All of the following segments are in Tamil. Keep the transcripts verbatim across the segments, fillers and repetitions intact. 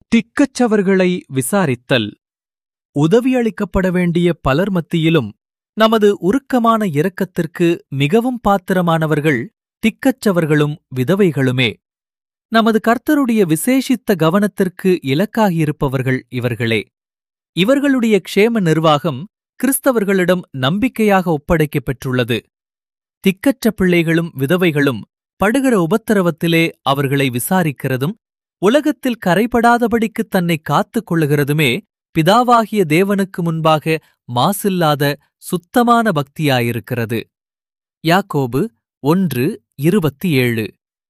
திக்கற்றவர்களை விசாரித்தல். உதவியளிக்கப்பட வேண்டிய பலர் மத்தியிலும் நமது உருக்கமான இரக்கத்திற்கு மிகவும் பாத்திரமானவர்கள் திக்கற்றவர்களும் விதவைகளுமே. நமது கர்த்தருடைய விசேஷித்த கவனத்திற்கு இலக்காகியிருப்பவர்கள் இவர்களே. இவர்களுடைய க்ஷேம நிர்வாகம் கிறிஸ்தவர்களிடம் நம்பிக்கையாக ஒப்படைக்கப் பெற்றுள்ளது. திக்கற்ற பிள்ளைகளும் விதவைகளும் படுகிற உபத்திரவத்திலே அவர்களை விசாரிக்கிறதும் உலகத்தில் கரைபடாதபடிக்கு தன்னை காத்துக் கொள்ளுகிறதுமே பிதாவாகிய தேவனுக்கு முன்பாக மாசில்லாத சுத்தமான பக்தியாயிருக்கிறது. யாக்கோபு ஒன்று இருபத்தி ஏழு.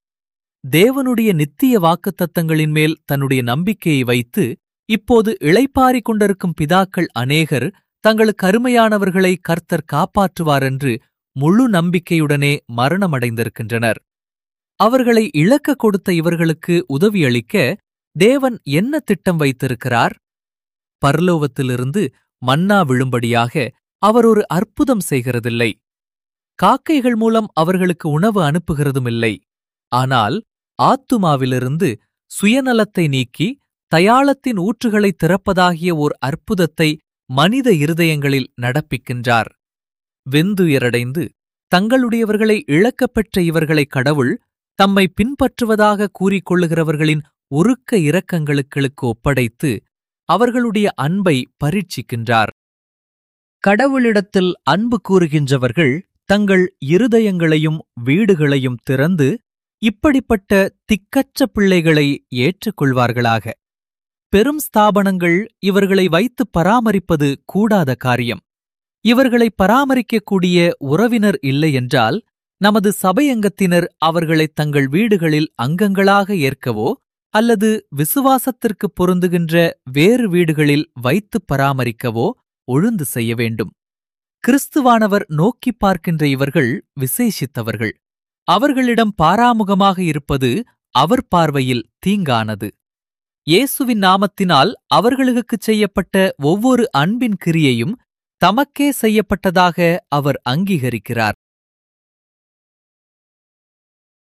தேவனுடைய நித்திய வாக்குத்தத்தங்களின் மேல் தன்னுடைய நம்பிக்கையை வைத்து இப்போது இளைப்பாறிக் கொண்டிருக்கும் பிதாக்கள் அநேகர் தங்களுக்கு அருமையானவர்களை கர்த்தர் காப்பாற்றுவாரென்று முழு நம்பிக்கையுடனே மரணமடைந்திருக்கின்றனர். அவர்களை இழக்க கொடுத்த இவர்களுக்கு உதவியளிக்க தேவன் என்ன திட்டம் வைத்திருக்கிறார்? பரலோகத்திலிருந்து மன்னா விழும்படியாக அவர் ஒரு அற்புதம் செய்கிறதில்லை. காக்கைகள் மூலம் அவர்களுக்கு உணவு அனுப்புகிறதுமில்லை. ஆனால் ஆத்துமாவிலிருந்து சுயநலத்தை நீக்கி தயாளத்தின் ஊற்றுகளை திறப்பதாகிய ஓர் அற்புதத்தை மனித இருதயங்களில் நடப்பிக்கின்றார். வெந்துயரடைந்து தங்களுடையவர்களை இழக்கப்பெற்ற இவர்களை கடவுள் தம்மை பின்பற்றுவதாக கூறிக்கொள்ளுகிறவர்களின் உருக்க இரக்கங்களுக்கு ஒப்படைத்து அவர்களுடைய அன்பை பரீட்சிக்கின்றார். கடவுளிடத்தில் அன்பு கூறுகின்றவர்கள் தங்கள் இருதயங்களையும் வீடுகளையும் திறந்து இப்படிப்பட்ட திக்கற்ற பிள்ளைகளை ஏற்றுக்கொள்வார்களாக. பெரும் ஸ்தாபனங்கள் இவர்களை வைத்து பராமரிப்பது கூடாத காரியம். இவர்களை பராமரிக்கக்கூடிய உறவினர் இல்லையென்றால் நமது சபையங்கத்தினர் அவர்களை தங்கள் வீடுகளில் அங்கங்களாக ஏற்கவோ அல்லது விசுவாசத்திற்கு பொருந்துகின்ற வேறு வீடுகளில் வைத்து பராமரிக்கவோ ஒழுந்து செய்ய வேண்டும். கிறிஸ்துவானவர் நோக்கி பார்க்கின்ற இவர்கள் விசேஷித்தவர்கள். அவர்களிடம் பாராமுகமாக இருப்பது அவர் பார்வையில் தீங்கானது. இயேசுவின் நாமத்தினால் அவர்களுக்குச் செய்யப்பட்ட ஒவ்வொரு அன்பின் கிரியையும் தமக்கே செய்யப்பட்டதாக அவர் அங்கீகரிக்கிறார்.